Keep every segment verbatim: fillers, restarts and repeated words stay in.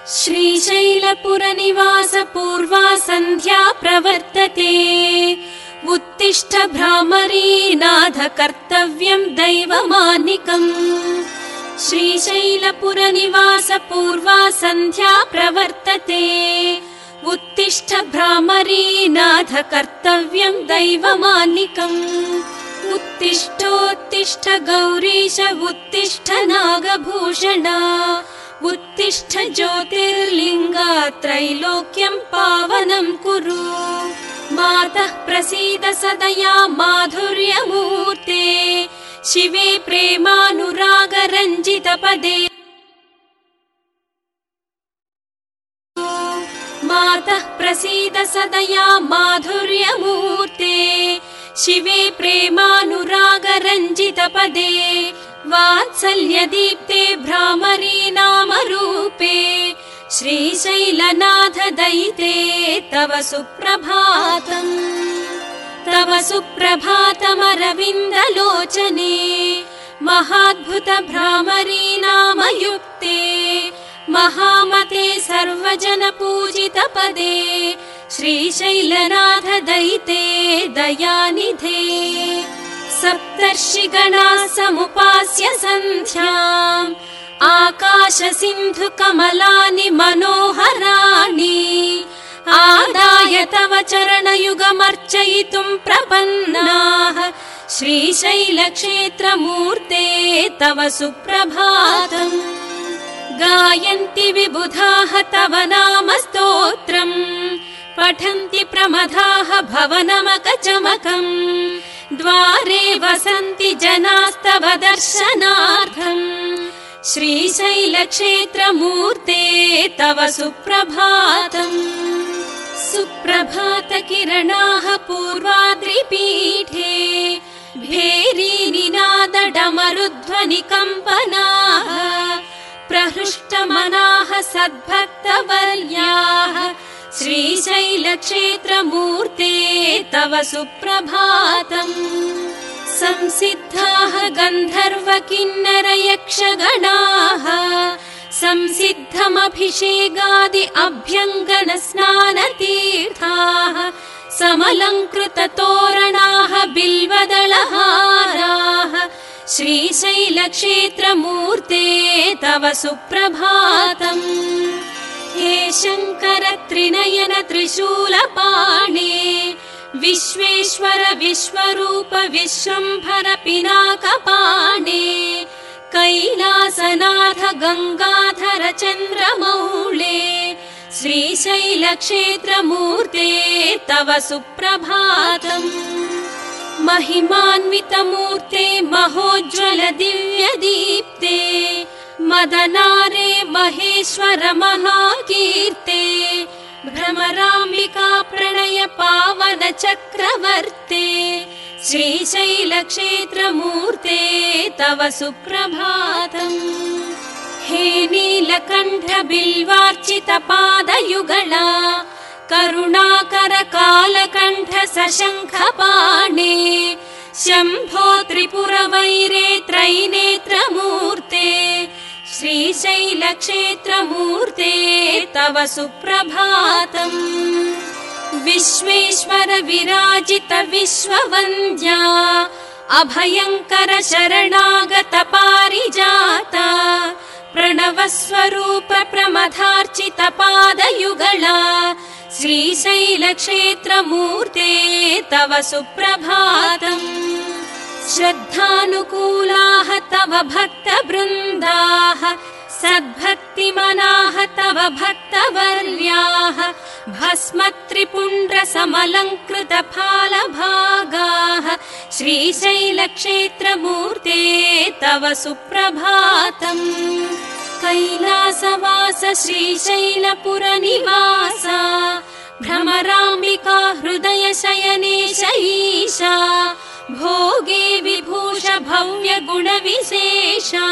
श्रीशैलपुरनिवास पूर्वा सन्ध्या प्रवर्तते। उत्तिष्ठ भ्रामरी नाथ कर्तव्यं दैवमानिकम्। श्रीशैलपुरनिवास पूर्वा सन्ध्या प्रवर्तते। उत्तिष्ठ भ्रामरी नाथ कर्तव्यं दैवमानिकम्। उत्तिष्ठोत्तिष्ठ गौरीश उत्तिष्ठ नागभूषणा। उत्तिष्ठ ज्योतिर्लिङ्गा त्रैलोक्यं पावनं कुरु। मातः प्रसीद सदया माधुर्यमूर्ते। शिवे प्रेमानुरागरञ्जितपदे। मातः प्रसीद सदया माधुर्यमूर्ते। शिवे प्रेमानुरागरञ्जितपदे। वात्सल्यदीप्ते भ्रामरी नामरूपे। श्रीशैलनाथ दयिते तव सुप्रभातम्। तव सुप्रभातमरविन्दलोचने। महाद्भुत भ्रामरी नामयुक्ते। महामते सर्वजनपूजितपदे। श्रीशैलनाथ दयिते दयानिधे। सप्तर्षिगणाः समुपास्य सन्ध्याम्। आकाश सिन्धु कमलानि मनोहराणि। आदाय तव चरणयुगमर्चयितुं प्रपन्नाः। श्रीशैलक्षेत्रमूर्ते तव सुप्रभातम्। गायन्ति विबुधाः तव नाम स्तोत्रम्। पठन्ति प्रमदाः भवनमकचमकम्। द्वारे वसन्ति जनास्तव दर्शनार्थम्। श्रीशैलक्षेत्रमूर्ते तव सुप्रभातम्। सुप्रभातकिरणाः पूर्वाद्रिपीठे। भेरीनिनादडमरुध्वनिकम्पनाः। प्रहृष्टमनाः सद्भक्तवर्याः। श्रीशैलक्षेत्रमूर्ते तव सुप्रभातम्। संसिद्धाः गन्धर्व किन्नर यक्षगणाः। संसिद्धमभिषेकादि अभ्यङ्गन स्नानतीर्थाः। समलङ्कृततोरणाः बिल्वदलहाराः। श्रीशैलक्षेत्रमूर्ते तव सुप्रभातम्। हे शङ्कर त्रिनयन त्रिशूलपाणे। विश्वेश्वर विश्वरूप विश्वम्भर पिनाकपाणे। कैलासनाथ गङ्गाधर चन्द्रमौळे। श्रीशैलक्षेत्रमूर्ते तव सुप्रभातम्। महिमान्वितमूर्ते महोज्ज्वल दिव्यदीप्ते। मदनारे महेश्वर महाकीर्ते। भ्रमराम्बिका प्रणय पावन चक्रवर्ते। श्रीशैलक्षेत्रमूर्ते तव सुप्रभातम्। हे नीलकण्ठ बिल्वार्चित पादयुगला। करुणाकर कालकण्ठ सशङ्खपाणे। शम्भो त्रिपुरवैरे त्रैनेत्रमूर्ते। श्रीशैलक्षेत्रमूर्ते तव सुप्रभातम्। विश्वेश्वर विराजित विश्ववन्द्या। अभयङ्कर शरणागत पारिजाता। प्रणवस्वरूप प्रमदार्चित पादयुगला। श्रीशैलक्षेत्रमूर्ते तव सुप्रभातम्। श्रद्धानुकूलाः तव भक्तवृन्दाः। सद्भक्तिमनाः तव भक्तवर्याः। भस्मत्रिपुण्ड्र समलङ्कृत फालभागाः। श्रीशैलक्षेत्रमूर्ते तव सुप्रभातम्। कैलासवास श्रीशैलपुरनिवास। भ्रमराम्बिका हृदय शयनेश ईशा। भोगे विभूष भव्य गुणविशेषा।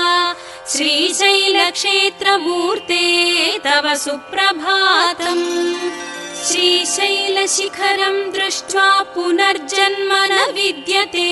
श्रीशैलक्षेत्रमूर्ते तव सुप्रभातम्। श्रीशैलशिखरं दृष्ट्वा पुनर्जन्म न विद्यते।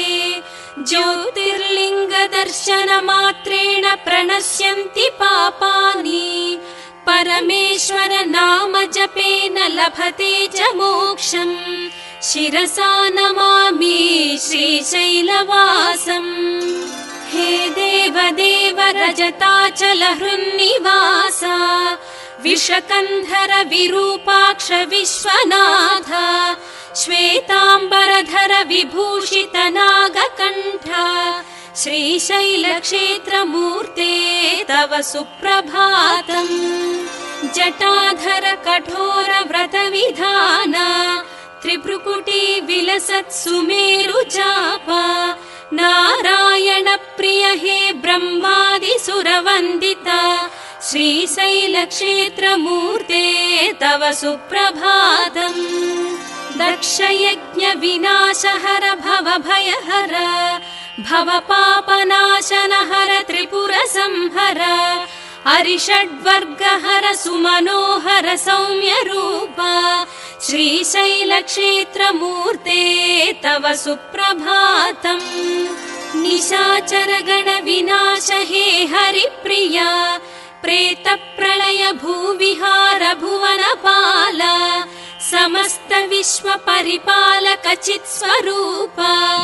ज्योतिर्लिङ्गदर्शनमात्रेण प्रणश्यन्ति पापानि। परमेश्वर नाम जपेन लभते च मोक्षम् शिरसा नमामि श्रीशैलवासम् हे देवदेव रजताचल हृन्निवासा विषकन्धर विरूपाक्ष विश्वनाथ श्वेताम्बरधर विभूषित नागकण्ठ श्रीशैलक्षेत्रमूर्ते तव सुप्रभातम् जटाधर कठोर व्रतविधान त्रिभ्रुकुटी विलसत् सुमेरुचाप नारायण प्रिय हे ब्रह्मादिसुरवन्दिता श्रीशैलक्षेत्रमूर्ते तव सुप्रभातम् दक्षयज्ञ विनाशहर भवभयहर भवपापनाशनहर त्रिपुरसंहर अरिषड्वर्गहर सुमनोहर सौम्यरूप श्रीशैलक्षेत्रमूर्ते तव सुप्रभातम् निशाचरगण विनाश हे हरिप्रिया प्रेतप्रलय भूविहार भुवनपाल समस्त विश्व परिपालक चित्स्वरूप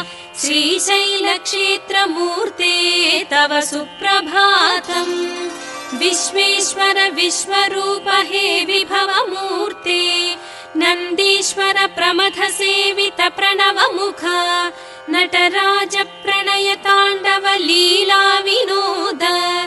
श्रीशैलक्षेत्रमूर्ते तव सुप्रभातम् विश्वेश्वर विश्वरूप हे विभवमूर्ते नन्दीश्वर प्रमथ सेवित प्रणवमुख नटराज प्रणय ताण्डव लीला विनोद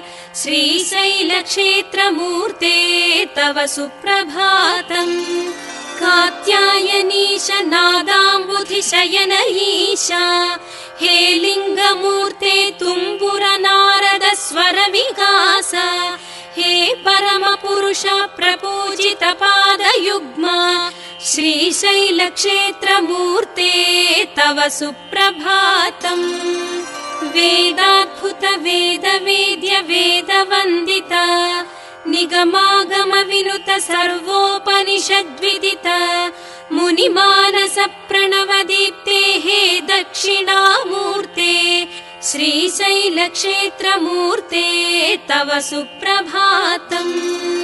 श्रीशैलक्षेत्रमूर्ते तव सुप्रभातम् कात्यायनीश नादाम्बुधिशयन ईशा हे लिङ्गमूर्ते तुम्बुर नारद स्वर विकास हे परमपुरुष प्रपूजित पादयुग्म श्रीशैलक्षेत्रमूर्ते तव सुप्रभातम् वेदाद्भुत वेद वेद्य वेदवन्दित निगमागम विनुत सर्वोपनिषद्विदित मुनिमानस प्रणवदीप्ते हे दक्षिणामूर्ते श्रीशैलक्षेत्रमूर्ते तव सुप्रभातम्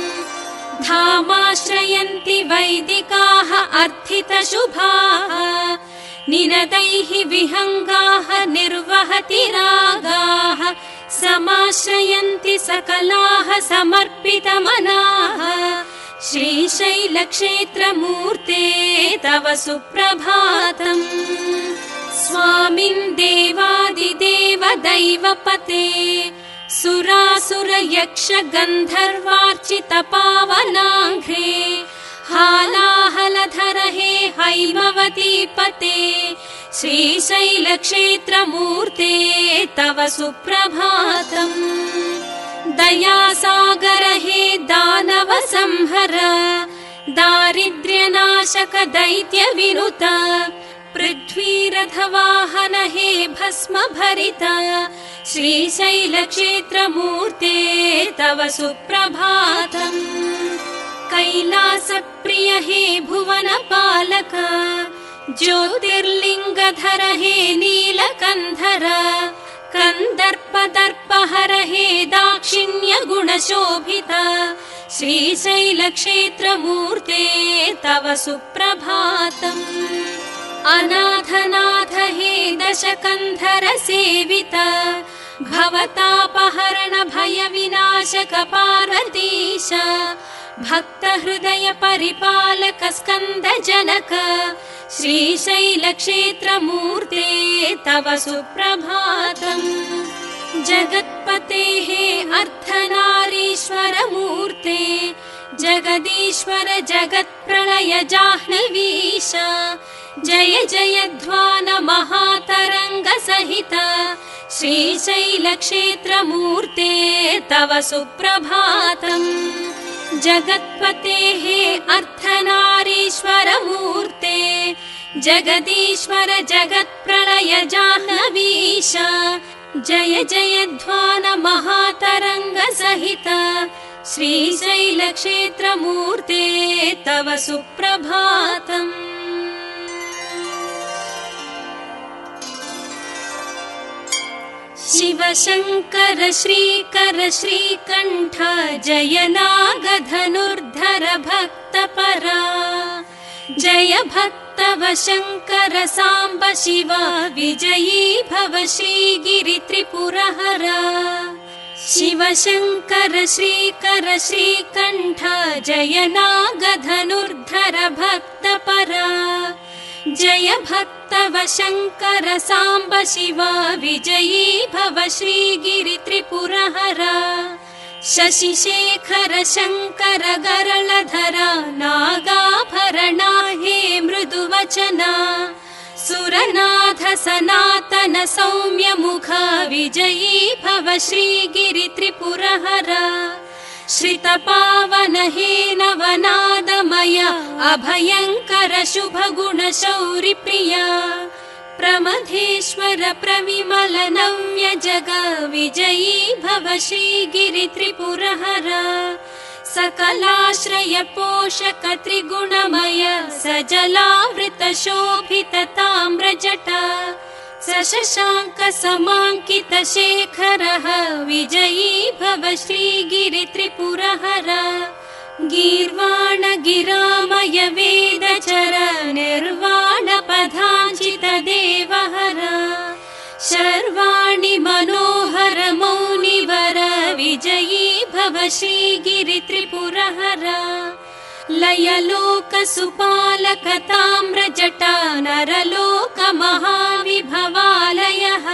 धामाश्रयन्ति वैदिकाः अर्थितशुभाः निनदैः विहङ्गाः निर्वहति रागाः समाश्रयन्ति सकलाः समर्पितमनाः श्रीशैलक्षेत्रमूर्ते तव सुप्रभातम् स्वामिन् देवादिदेव दैवपते सुरासुर यक्ष गन्धर्वार्चित पावनाङ्घ्रे हालाहलधर हे हैमवतीपते श्रीशैलक्षेत्रमूर्ते तव सुप्रभातम् दयासागर हे दानव संहर दारिद्र्यनाशक दैत्य विनुत पृथ्वीरथवाहन हे भस्म भरित श्रीशैलक्षेत्रमूर्ते तव सुप्रभातम् कैलासप्रिय हे भुवनपालक ज्योतिर्लिङ्गधर हे नीलकन्धर कन्दर्पदर्पहर हे दाक्षिण्य गुणशोभित श्रीशैलक्षेत्रमूर्ते तव सुप्रभातम् अनाथनाथ हे दशकन्धर सेवित भवतापहरण भय विनाशक पार्वतीश भक्त हृदय परिपालक स्कन्द जनक श्रीशैलक्षेत्रमूर्ते तव सुप्रभातम् जगत्पते हे अर्धनारीश्वर मूर्ते जगदीश्वर जगत्प्रलय जाह्नवीश जय जयध्वान महातरङ्ग सहित श्रीशैलक्षेत्रमूर्ते तव सुप्रभातम् जगत्पते हे अर्धनारीश्वर मूर्ते जगदीश्वर जगत्प्रलय जाह्नवीश जय जयध्वान महातरङ्ग सहित श्रीशैलक्षेत्रमूर्ते तव सुप्रभातम् शिव शङ्कर श्रीकर श्रीकण्ठ जय नागधनु जयनागधनुर्धर भक्तपरा जय भक्तव शङ्कर साम्ब शिव विजयी भव श्रीगिरित्रिपुरहरा शिव शङ्कर श्रीकर श्रीकण्ठ जयनागधनुर्धर भक्तपरा जय भक्तव शङ्कर साम्ब शिव विजयी भव श्रीगिरित्रिपुरहरा शशिशेखर शङ्कर गरलधरा नागाभरणा हे मृदुवचना सुरनाथ सनातन सौम्य मुख विजयी भव श्रीगिरित्रिपुरहरा श्रितपावन हे नवनादमय अभयङ्कर शुभगुण शौरिप्रिया प्रमथेश्वर प्रविमल नव्य जग विजयी भव श्रीगिरित्रिपुरहरा सकलाश्रय पोषक त्रिगुणमय सजलावृत शोभित ताम्रजटा सशशाङ्क समाङ्कित शेखरः विजयी भव श्रीगिरित्रिपुरहरा गीर्वाण गिरामय वेदचर निर्वाण पदाञ्चित देवहरा शर्वाणि मनोहर मौनिवर विजयी भव श्रीगिरित्रिपुरहरा लयलोक सुपालक ताम्रजटा नरलोक महाविभवालयः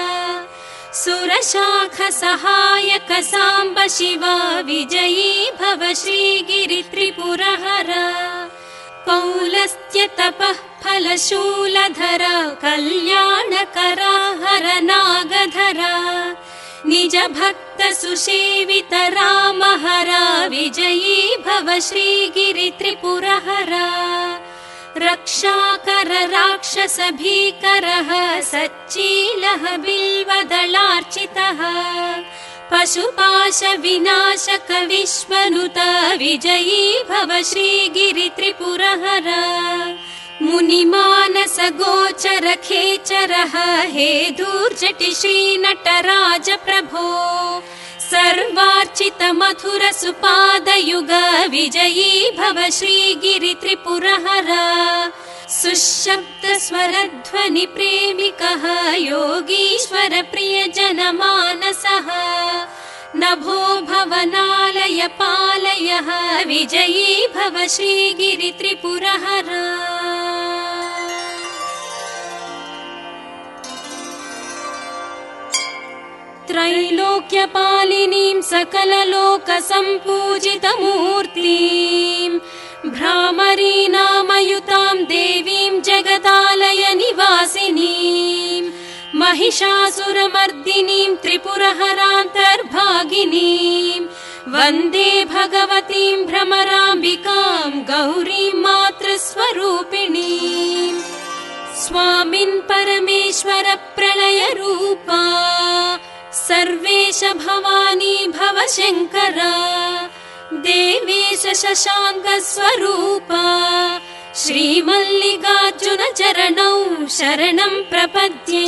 सुरशाख सहायक साम्ब शिव विजयी भव श्रीगिरित्रिपुरहरा पौलस्त्य तपः फलशूलधरा कल्याणकरा हर नागधरा निज भक्त सुसेवित रामहरा विजयी भव श्रीगिरित्रिपुरहरा रक्षाकर राक्षस भीकरः सच्चीलः बिल्वदलार्चितः पशुपाश विनाशक विश्वनुत विजयी भव श्रीगिरित्रिपुरहरा मुनिमानस गोचर खेचरः हे दूर्जटि श्रीनटराज प्रभो सर्वार्चित मथुर सुपादयुग विजयी भव श्रीगिरित्रिपुरहरा सुशब्द स्वरध्वनि प्रेमिकः योगीश्वर प्रिय जनमानसः नभो भवनालय पालयः विजयी भव श्रीगिरित्रिपुरहरा त्रैलोक्यपालिनीं सकललोक सम्पूजितमूर्तिं भ्रामरीनामयुतां देवीं जगदालय निवासिनीं महिषासुरमर्दिनीं त्रिपुरहरान्तर्भागिनीं वन्दे भगवतीं भ्रमराम्बिकां गौरीं मातृस्वरूपिणीं स्वामिन् परमेश्वर प्रलय रूपा सर्वेश भवानी भव शङ्करा देवेश शशाङ्क स्वरूपा श्रीमल्लिकार्जुन चरणौ शरणं प्रपद्ये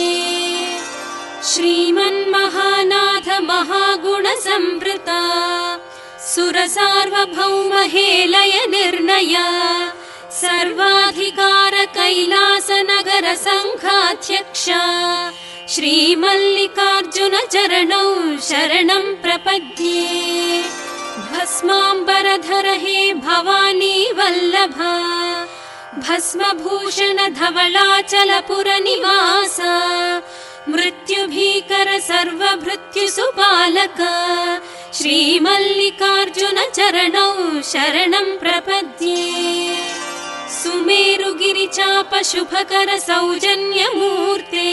श्रीमन्महानाथ महागुण संवृता सुर सार्वभौम हेलय निर्णया सर्वाधिकार कैलास नगर संघाध्यक्षा श्रीमल्लिकार्जुन चरणौ शरणं प्रपद्ये भस्माम्बरधर हे भवानी वल्लभा भस्मभूषण धवलाचलपुर निवास मृत्युभीकर सर्वभृत्यु सुपालक श्रीमल्लिकार्जुन चरणौ शरणं प्रपद्ये सुमेरुगिरिचाप शुभकर सौजन्यमूर्ते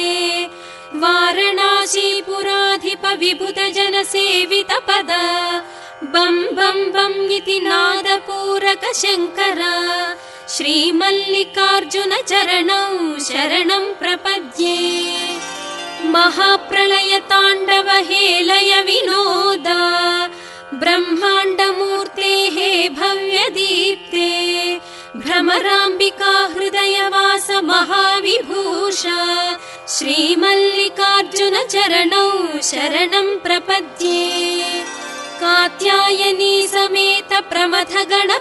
वारणासीपुराधिप विभुत जन सेवित पद बं बं बं इति नादपूरक शङ्करा श्रीमल्लिकार्जुन चरणौ शरणं प्रपद्ये महाप्रलय ताण्डव हेलय विनोदा ब्रह्माण्डमूर्ते हे भव्यदीप्ते भ्रमराम्बिका हृदयवास महाविभूषा श्रीमल्लिकार्जुन चरणौ शरणं प्रपद्ये कात्यायनी समेत प्रमथ गण पूजित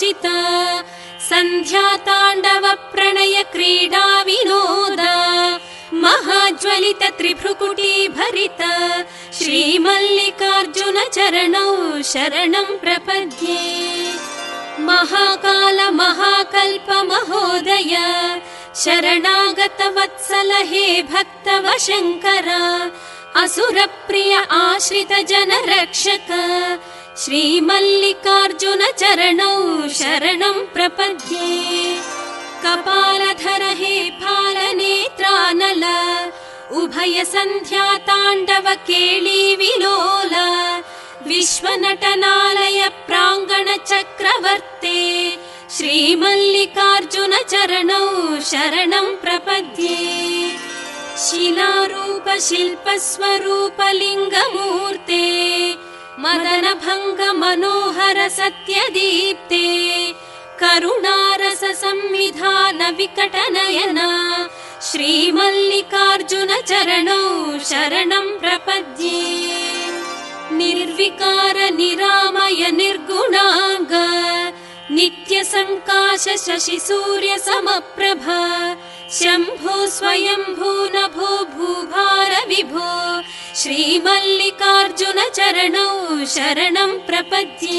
पूजिता सन्ध्याताण्डव प्रणय क्रीडा विनोद महाज्वलित त्रिभ्रुकुटी भरित श्रीमल्लिकार्जुन चरणौ शरणं प्रपद्ये। महाकाल महाकल्प महोदय शरणागत वत्सल हे भक्तव शङ्कर असुरप्रिय आश्रित जन रक्षक श्रीमल्लिकार्जुन चरणौ शरणं प्रपद्ये। कपालधर हे फालनेत्रानल उभय सन्ध्या ताण्डव केळी विलोल विश्वनटनालय प्राङ्गण चक्रवर्ते श्रीमल्लिकार्जुन चरणौ शरणं प्रपद्ये। शिलारूप शिल्पस्वरूप लिङ्गमूर्ते मदनभङ्ग मनोहर सत्यदीप्ते करुणारस संविधान विकटनयन श्रीमल्लिकार्जुन चरणौ शरणं प्रपद्ये। निर्विकार निरामय निर्गुणांग नित्य संकाश शशि सूर्य समप्रभ शंभो स्वयंभू नभो भूभार विभो श्रीमल्लिकार्जुन चरणौ शरणं प्रपद्ये।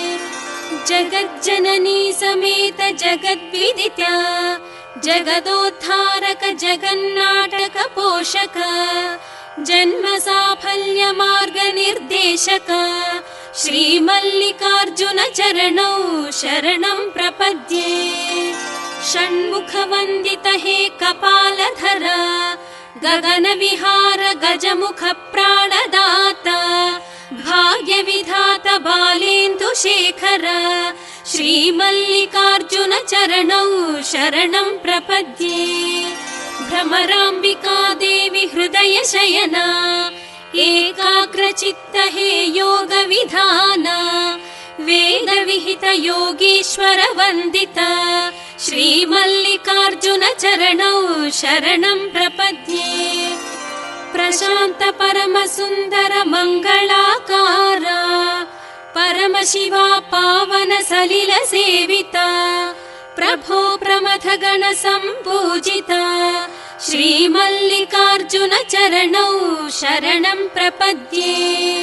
जगज्जननी समेत जगद्विदिता जगदोद्धारक जगन्नाटक पोषक जन्म साफल्य मार्ग निर्देशक श्रीमल्लिकार्जुन चरणौ शरणं प्रपद्ये। षण्मुख वन्दित हे कपालधर गगन विहार गजमुख प्राणदाता भाग्य विधात बालेन्दु शेखर श्रीमल्लिकार्जुन चरणौ शरणं प्रपद्ये। भ्रमराम्बिका देवी हृदय शयना एकाग्रचित्त हे योग विधान वेद विहित योगीश्वर वन्दित श्रीमल्लिकार्जुन चरणौ शरणं प्रपद्ये। प्रशान्त परम सुन्दर मंगलाकार परम शिवा पावन सलिल सेविता प्रभो प्रमथ गण संपूजिता श्रीमल्लिकार्जुन चरणौ शरणं प्रपद्ये।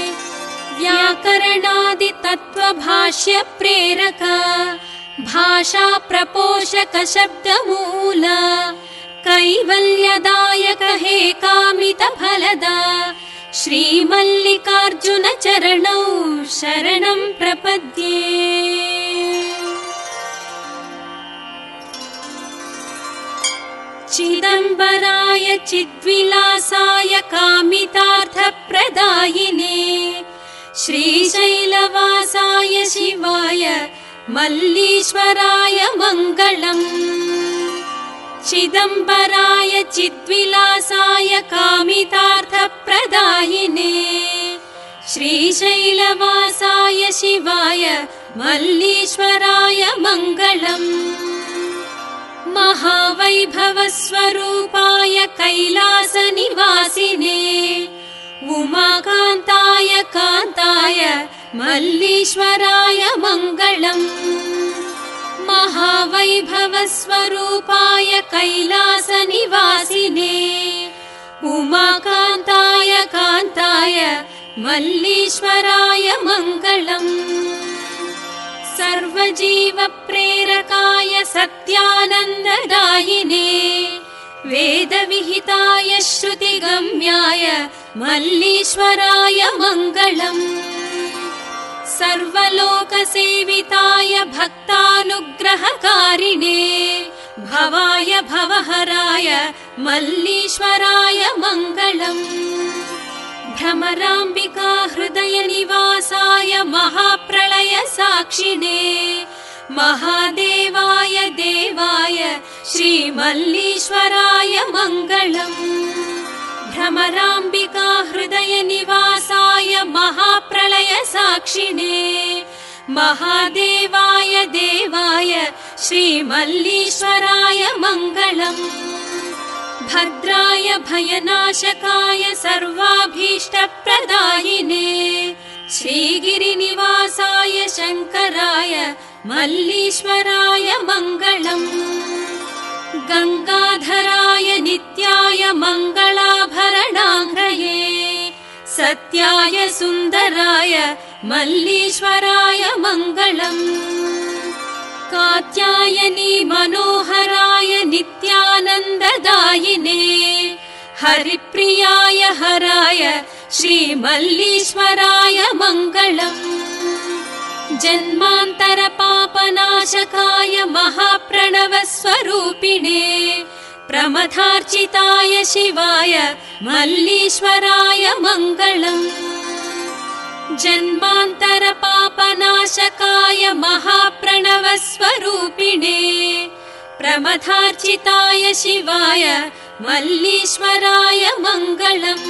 व्याकरणादि तत्व भाष्य प्रेरक भाषा प्रपोषक शब्द मूल कैवल्यदायक हे कामित फलदा श्रीमल्लिकार्जुन चरणौ शरणं प्रपद्ये। चिदंबराय चिद्विलासाय कामितार्थप्रदायिने श्रीशैलवासाय शिवाय मल्लीश्वराय मङ्गलम्। चिदंबराय चिद्विलासाय कामितार्थप्रदायिने श्रीशैलवासाय शिवाय मल्लीश्वराय मङ्गलम्। महावैभव स्वरूपाय कैलास निवासिने उमाकान्ताय कान्ताय मल्लीश्वराय मङ्गलम्। महावैभव स्वरूपाय कैलास निवासिने उमाकान्ताय कान्ताय मल्लीश्वराय मङ्गलम्। सर्वजीव प्रेरकाय सत्यानन्ददायिने वेद विहिताय श्रुतिगम्याय मल्लीश्वराय मङ्गलम्। सर्वलोकसेविताय भक्तानुग्रहकारिणे भवाय भवहराय मल्लीश्वराय मङ्गलम्। भ्रमराम्बिका हृदय निवासाय महाप्रलय साक्षिणे महादेवाय देवाय श्रीमल्लीश्वराय मङ्गलम्। भ्रमराम्बिका हृदय निवासाय महाप्रलय साक्षिणे महादेवाय देवाय श्रीमल्लीश्वराय मङ्गलम्। भद्राय भयनाशकाय सर्वाभीष्टप्रदायिने श्रीगिरिनिवासाय शङ्कराय मल्लीश्वराय मङ्गलम् गङ्गाधराय नित्याय मङ्गलाभरणाङ्घ्रये सत्याय सुन्दराय मल्लीश्वराय मङ्गलम् कात्यायनी मनोहराय नित्यानन्ददायिने हरिप्रियाय हराय श्रीमल्लीश्वराय मङ्गलम् जन्मान्तरपापनाशकाय महाप्रणवस्वरूपिणे प्रमथार्चिताय शिवाय मल्लीश्वराय मङ्गलम् जन्मान्तरपापनाशकाय महाप्रणवस्वरूपिणे प्रमथार्चिताय शिवाय मल्लीश्वराय मङ्गलम्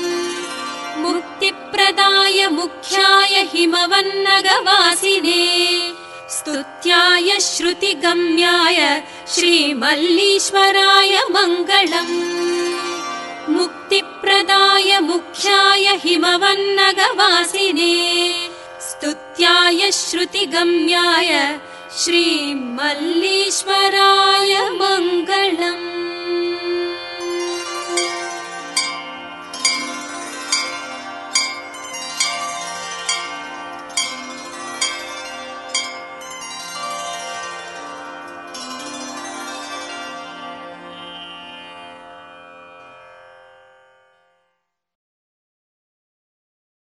मुक्तिप्रदाय मुख्याय हिमवन्नगवासिने स्तुत्याय श्रुतिगम्याय श्रीमल्लीश्वराय मङ्गलम् मुक्तिप्रदाय मुख्याय हिमवन्नगवासिने स्तुत्याय श्रुतिगम्याय श्रीमल्लीश्वराय मङ्गलम्।